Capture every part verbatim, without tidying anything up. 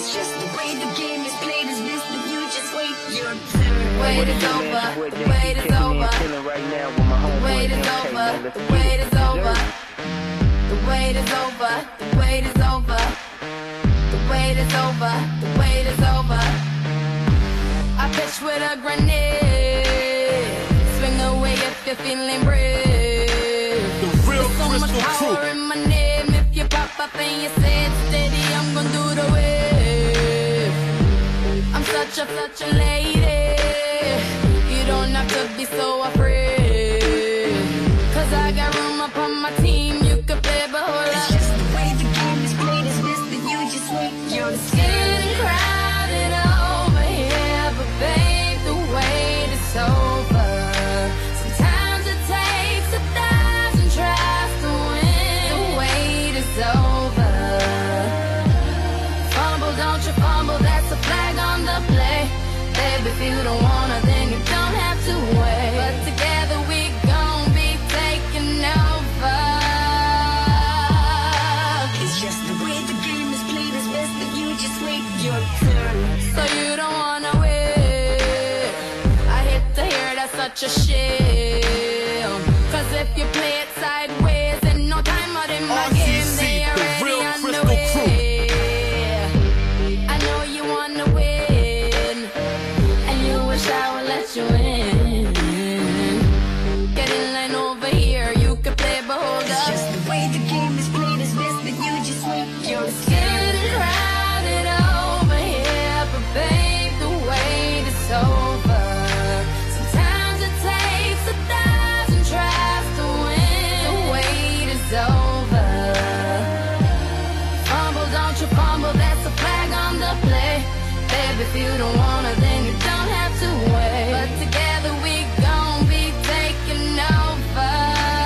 It's just the way the game is played is best if you just wait your turn. The wait is over, the wait is over. The wait is over, the wait is over. The wait is over, the wait is over. The wait is over, the wait is over. I pitch with a grenade. Swing away if you're feeling brave. The real There's so much Crystal power Crew. in my name. If you pop up and you say it steady, I'm gonna do the wave. I'm such a, such a lady. You don't have to be so afraid. Cause I got room up on my team. You could play, but hold up. It's just the way the game is played is best that you just wait your turn. It's getting crowded over here, but babe, the wait is over. Sometimes it takes a thousand tries to win. The wait is over. Fumble, don't you fumble, that's a flag on the play. Baby, if you don't wanna, then you don't have to wait. But together we gon' be taking over. It's just the way the game is played is best that you just wait your turn. So you don't wanna wait. I hate to hear that's such a shame. Cause if you play it sideways and no time out in my game, they R C C, the already real on the Crystal Crew. way. I know you wanna win, and you wish I would let you in. Get in line over here, you can play, but hold up. It's just the way the game is played is best that you just wait your turn. It's getting crowded over here, but babe, the wait is over. Sometimes it takes a thousand tries to win. The wait is over. Fumble, don't you fumble, that's a flag on the play. Baby, if you don't wanna, then you don't have to wait. But together we gon' be taking over.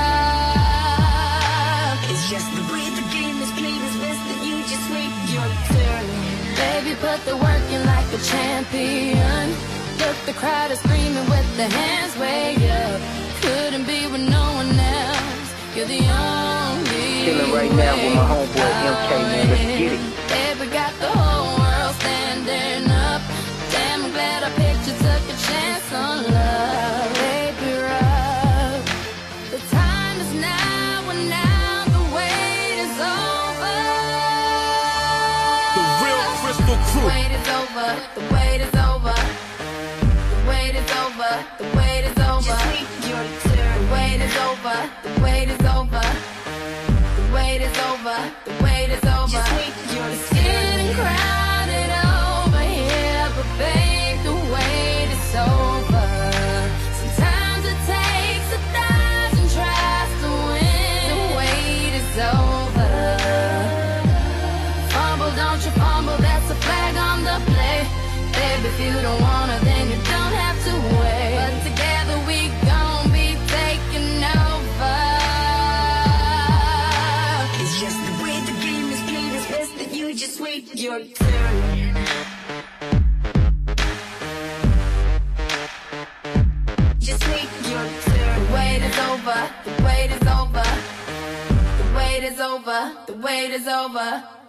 It's just the way the game is played is best that you just wait your turn. Baby, put the work in like a champion. Look, the crowd is screaming with their hands way up. Couldn't be with no one else. You're the only Chilling right now with my homeboy M K, man. Let's get it. Baby, got the whole world standing up. Damn, I'm glad I picked you, took a chance on love. Baby, rough. The time is now, and now the wait is over. The real Crystal The Crew. wait is over, the wait is over. The wait is over, the wait is over. Just wait your turn. The wait is over, the wait is over. The wait is over, the wait is over. Just wait your turn. It's getting crowded over here, but babe, the wait is over. Sometimes it takes a thousand tries to win. The wait is over. Fumble, don't you fumble, that's a flag on the play. Baby, if you don't wanna, then you don't have to wait. But together we gon' be taking over. It's just the way the game is played is best that you just wait your turn. Just wait your turn. The wait is over, the wait is over. The wait is over, the wait is over.